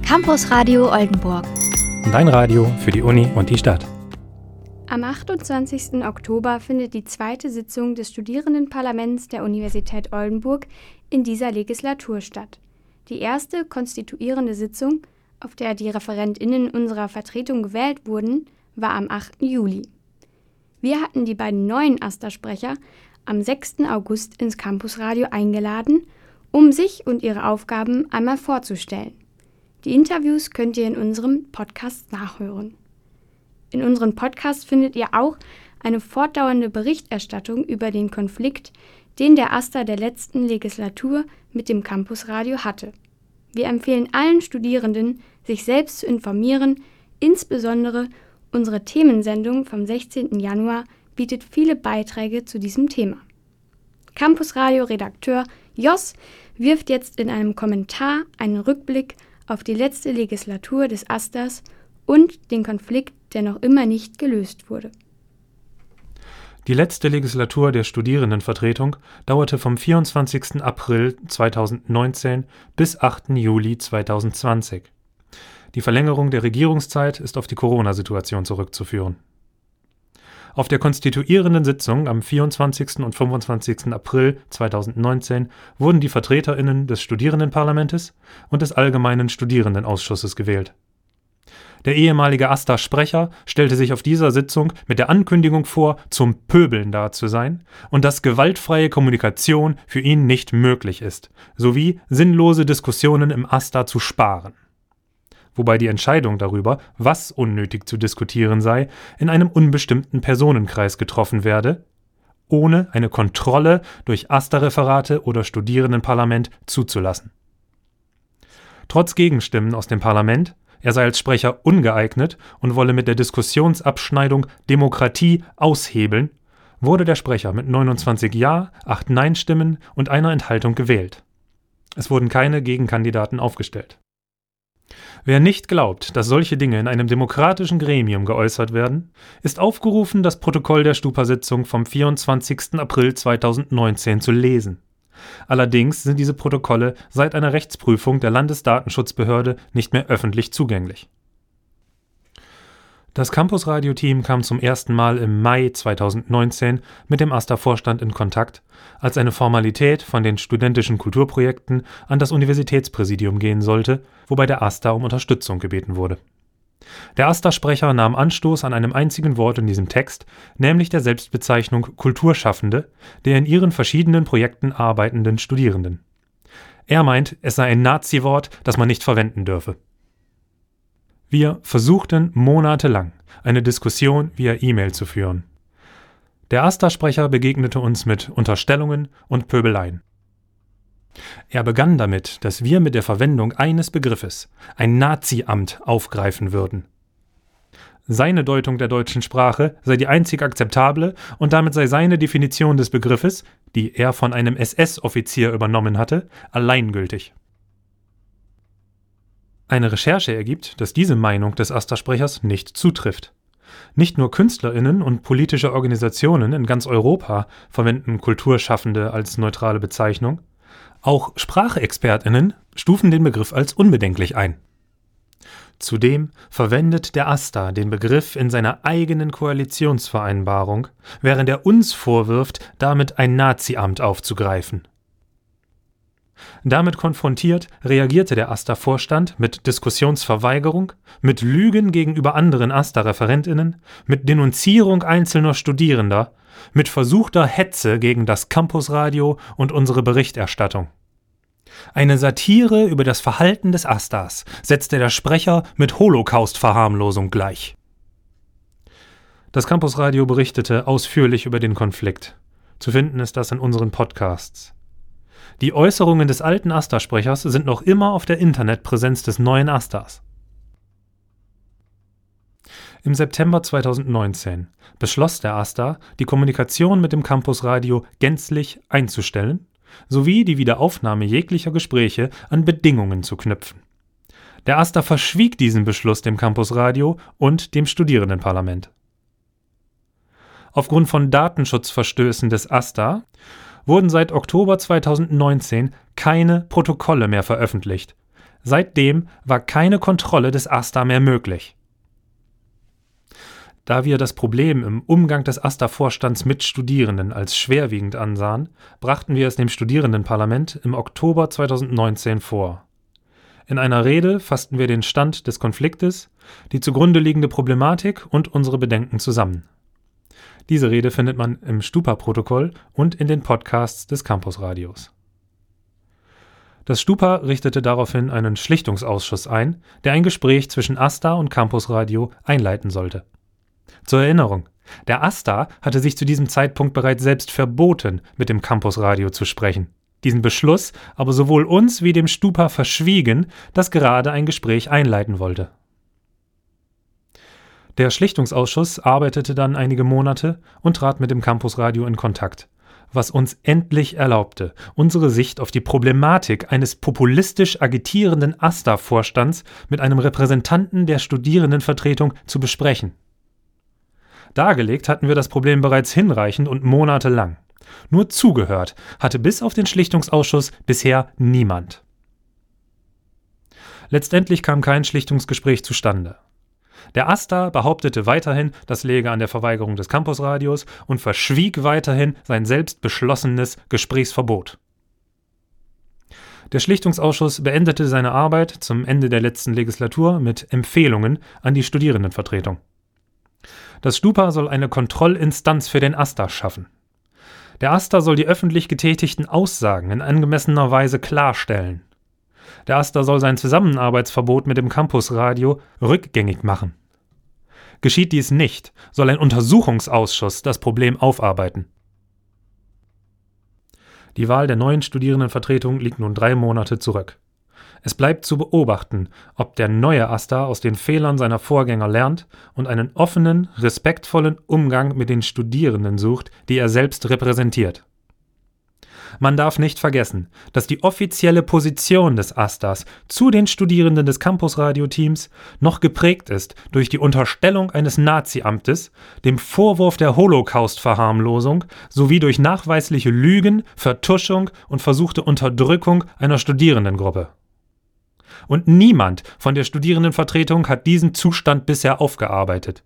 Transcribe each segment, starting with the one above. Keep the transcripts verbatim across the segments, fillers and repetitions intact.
Campus Radio Oldenburg. Dein Radio für die Uni und die Stadt. Am achtundzwanzigsten Oktober findet die zweite Sitzung des Studierendenparlaments der Universität Oldenburg in dieser Legislatur statt. Die erste konstituierende Sitzung, auf der die ReferentInnen unserer Vertretung gewählt wurden, war am achten Juli. Wir hatten die beiden neuen AStA-Sprecher am sechsten August ins Campusradio eingeladen, um sich und ihre Aufgaben einmal vorzustellen. Die Interviews könnt ihr in unserem Podcast nachhören. In unserem Podcast findet ihr auch eine fortdauernde Berichterstattung über den Konflikt, den der AStA der letzten Legislatur mit dem Campusradio hatte. Wir empfehlen allen Studierenden, sich selbst zu informieren, insbesondere unsere Themensendung vom sechzehnten Januar bietet viele Beiträge zu diesem Thema. Campusradio-Redakteur Jos wirft jetzt in einem Kommentar einen Rückblick auf die letzte Legislatur des AStAs und den Konflikt, der noch immer nicht gelöst wurde. Die letzte Legislatur der Studierendenvertretung dauerte vom vierundzwanzigsten April zweitausendneunzehn bis achten Juli zweitausendzwanzig. Die Verlängerung der Regierungszeit ist auf die Corona-Situation zurückzuführen. Auf der konstituierenden Sitzung am vierundzwanzigsten und fünfundzwanzigsten April zweitausendneunzehn wurden die VertreterInnen des Studierendenparlamentes und des Allgemeinen Studierendenausschusses gewählt. Der ehemalige AStA-Sprecher stellte sich auf dieser Sitzung mit der Ankündigung vor, zum Pöbeln da zu sein und dass gewaltfreie Kommunikation für ihn nicht möglich ist, sowie sinnlose Diskussionen im AStA zu sparen. Wobei die Entscheidung darüber, was unnötig zu diskutieren sei, in einem unbestimmten Personenkreis getroffen werde, ohne eine Kontrolle durch AStA-Referate oder Studierendenparlament zuzulassen. Trotz Gegenstimmen aus dem Parlament, er sei als Sprecher ungeeignet und wolle mit der Diskussionsabschneidung Demokratie aushebeln, wurde der Sprecher mit neunundzwanzig Ja, acht Nein-Stimmen und einer Enthaltung gewählt. Es wurden keine Gegenkandidaten aufgestellt. Wer nicht glaubt, dass solche Dinge in einem demokratischen Gremium geäußert werden, ist aufgerufen, das Protokoll der Stupa-Sitzung vom vierundzwanzigsten April zweitausendneunzehn zu lesen. Allerdings sind diese Protokolle seit einer Rechtsprüfung der Landesdatenschutzbehörde nicht mehr öffentlich zugänglich. Das Campusradio-Team kam zum ersten Mal im Mai zweitausendneunzehn mit dem AStA-Vorstand in Kontakt, als eine Formalität von den studentischen Kulturprojekten an das Universitätspräsidium gehen sollte, wobei der AStA um Unterstützung gebeten wurde. Der AStA-Sprecher nahm Anstoß an einem einzigen Wort in diesem Text, nämlich der Selbstbezeichnung Kulturschaffende, der in ihren verschiedenen Projekten arbeitenden Studierenden. Er meint, es sei ein Nazi-Wort, das man nicht verwenden dürfe. Wir versuchten monatelang, eine Diskussion via E-Mail zu führen. Der AStA-Sprecher begegnete uns mit Unterstellungen und Pöbeleien. Er begann damit, dass wir mit der Verwendung eines Begriffes, ein Nazi-Amt, aufgreifen würden. Seine Deutung der deutschen Sprache sei die einzig akzeptable und damit sei seine Definition des Begriffes, die er von einem S S-Offizier übernommen hatte, alleingültig. Eine Recherche ergibt, dass diese Meinung des AStA-Sprechers nicht zutrifft. Nicht nur KünstlerInnen und politische Organisationen in ganz Europa verwenden Kulturschaffende als neutrale Bezeichnung, auch SprachexpertInnen stufen den Begriff als unbedenklich ein. Zudem verwendet der AStA den Begriff in seiner eigenen Koalitionsvereinbarung, während er uns vorwirft, damit ein Nazi-Amt aufzugreifen. Damit konfrontiert, reagierte der AStA-Vorstand mit Diskussionsverweigerung, mit Lügen gegenüber anderen AStA-ReferentInnen, mit Denunzierung einzelner Studierender, mit versuchter Hetze gegen das Campusradio und unsere Berichterstattung. Eine Satire über das Verhalten des AStAs setzte der Sprecher mit Holocaust-Verharmlosung gleich. Das Campusradio berichtete ausführlich über den Konflikt. Zu finden ist das in unseren Podcasts. Die Äußerungen des alten AStA-Sprechers sind noch immer auf der Internetpräsenz des neuen AStAs. Im September zweitausendneunzehn beschloss der AStA, die Kommunikation mit dem Campusradio gänzlich einzustellen, sowie die Wiederaufnahme jeglicher Gespräche an Bedingungen zu knüpfen. Der AStA verschwieg diesen Beschluss dem Campusradio und dem Studierendenparlament. Aufgrund von Datenschutzverstößen des AStA wurden seit Oktober zweitausendneunzehn keine Protokolle mehr veröffentlicht, Seitdem war keine Kontrolle des AStA mehr möglich. Da wir das Problem im Umgang des AStA-Vorstands mit Studierenden als schwerwiegend ansahen, brachten wir es dem Studierendenparlament im Oktober zweitausendneunzehn vor. In einer Rede fassten wir den Stand des Konfliktes, die zugrunde liegende Problematik und unsere Bedenken zusammen. Diese Rede findet man im Stupa-Protokoll und in den Podcasts des Campusradios. Das Stupa richtete daraufhin einen Schlichtungsausschuss ein, der ein Gespräch zwischen AStA und Campusradio einleiten sollte. Zur Erinnerung: Der AStA hatte sich zu diesem Zeitpunkt bereits selbst verboten, mit dem Campusradio zu sprechen. Diesen Beschluss aber sowohl uns wie dem Stupa verschwiegen, das gerade ein Gespräch einleiten wollte. Der Schlichtungsausschuss arbeitete dann einige Monate und trat mit dem Campusradio in Kontakt, was uns endlich erlaubte, unsere Sicht auf die Problematik eines populistisch agitierenden AStA-Vorstands mit einem Repräsentanten der Studierendenvertretung zu besprechen. Dargelegt hatten wir das Problem bereits hinreichend und monatelang. Nur zugehört hatte bis auf den Schlichtungsausschuss bisher niemand. Letztendlich kam kein Schlichtungsgespräch zustande. Der AStA behauptete weiterhin, das läge an der Verweigerung des Campusradios und verschwieg weiterhin sein selbst beschlossenes Gesprächsverbot. Der Schlichtungsausschuss beendete seine Arbeit zum Ende der letzten Legislatur mit Empfehlungen an die Studierendenvertretung. Das Stupa soll eine Kontrollinstanz für den AStA schaffen. Der AStA soll die öffentlich getätigten Aussagen in angemessener Weise klarstellen. Der AStA soll sein Zusammenarbeitsverbot mit dem Campusradio rückgängig machen. Geschieht dies nicht, soll ein Untersuchungsausschuss das Problem aufarbeiten. Die Wahl der neuen Studierendenvertretung liegt nun drei Monate zurück. Es bleibt zu beobachten, ob der neue AStA aus den Fehlern seiner Vorgänger lernt und einen offenen, respektvollen Umgang mit den Studierenden sucht, die er selbst repräsentiert. Man darf nicht vergessen, dass die offizielle Position des AStAs zu den Studierenden des Campusradio-Teams noch geprägt ist durch die Unterstellung eines Nazi-Amtes, dem Vorwurf der Holocaust-Verharmlosung sowie durch nachweisliche Lügen, Vertuschung und versuchte Unterdrückung einer Studierendengruppe. Und niemand von der Studierendenvertretung hat diesen Zustand bisher aufgearbeitet.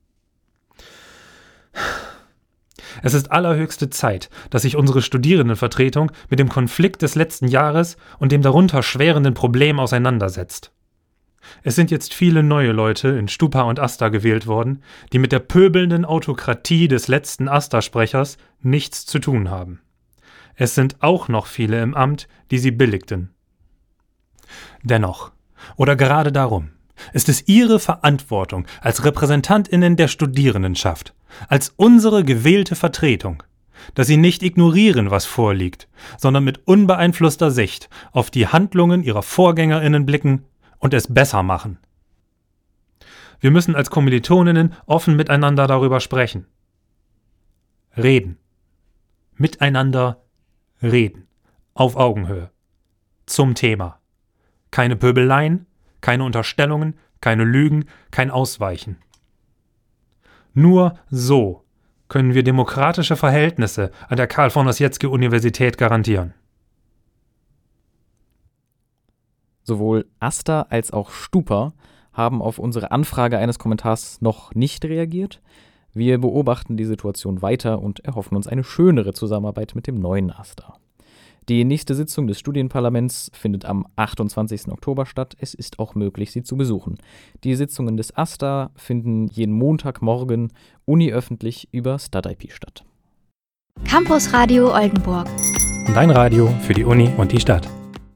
Es ist allerhöchste Zeit, dass sich unsere Studierendenvertretung mit dem Konflikt des letzten Jahres und dem darunter schwerenden Problem auseinandersetzt. Es sind jetzt viele neue Leute in Stupa und AStA gewählt worden, die mit der pöbelnden Autokratie des letzten AStA-Sprechers nichts zu tun haben. Es sind auch noch viele im Amt, die sie billigten. Dennoch, oder gerade darum, ist es Ihre Verantwortung als RepräsentantInnen der Studierendenschaft, als unsere gewählte Vertretung, dass Sie nicht ignorieren, was vorliegt, sondern mit unbeeinflusster Sicht auf die Handlungen Ihrer VorgängerInnen blicken und es besser machen. Wir müssen als KommilitonInnen offen miteinander darüber sprechen. Reden. Miteinander reden. Auf Augenhöhe. Zum Thema. Keine Pöbeleien, keine Unterstellungen, keine Lügen, kein Ausweichen. Nur so können wir demokratische Verhältnisse an der Karl-von-Ossietzky-Universität garantieren. Sowohl AStA als auch Stupa haben auf unsere Anfrage eines Kommentars noch nicht reagiert. Wir beobachten die Situation weiter und erhoffen uns eine schönere Zusammenarbeit mit dem neuen AStA. Die nächste Sitzung des Studienparlaments findet am achtundzwanzigsten Oktober statt. Es ist auch möglich, sie zu besuchen. Die Sitzungen des AStA finden jeden Montagmorgen uniöffentlich über StudIP statt. Campusradio Oldenburg. Dein Radio für die Uni und die Stadt.